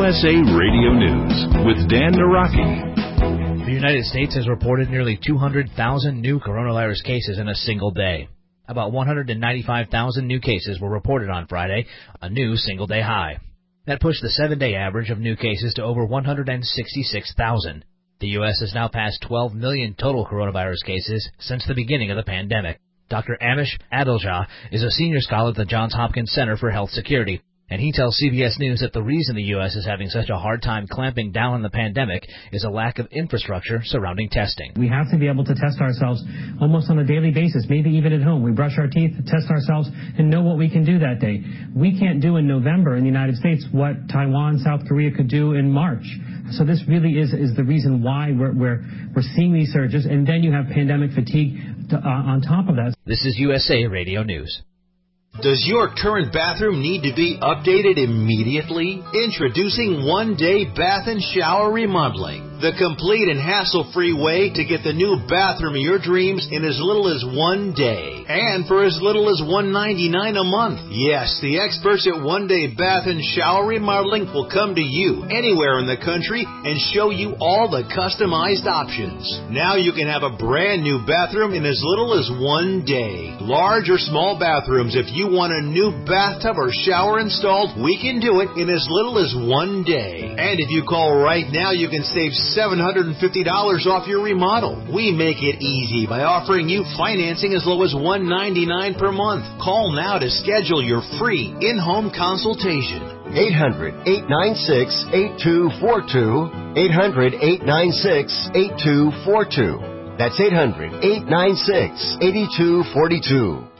USA Radio News with Dan Naraki. The United States has reported nearly 200,000 new coronavirus cases in a single day. About 195,000 new cases were reported on Friday, a new single-day high. That pushed the 7-day average of new cases to over 166,000. The U.S. has now passed 12 million total coronavirus cases since the beginning of the pandemic. Dr. Amish Adalja is a senior scholar at the Johns Hopkins Center for Health Security, and he tells CBS News that the reason the U.S. is having such a hard time clamping down on the pandemic is a lack of infrastructure surrounding testing. We have to be able to test ourselves almost on a daily basis, maybe even at home. We brush our teeth, test ourselves, and know what we can do that day. We can't do in November in the United States what Taiwan, South Korea could do in March. So this really is the reason why we're seeing these surges, and then you have pandemic fatigue on top of that. This is USA Radio News. Does your current bathroom need to be updated immediately? Introducing One Day Bath and Shower Remodeling, the complete and hassle-free way to get the new bathroom of your dreams in as little as 1 day, and for as little as $1.99 a month. Yes, the experts at One Day Bath and Shower Remodeling will come to you anywhere in the country and show you all the customized options. Now you can have a brand new bathroom in as little as 1 day. Large or small bathrooms, if you want a new bathtub or shower installed, we can do it in as little as 1 day. And if you call right now, you can save $750 off your remodel. We make it easy by offering you financing as low as $1.99 per month. Call now to schedule your free in-home consultation. 800-896-8242. 800-896-8242. That's 800-896-8242.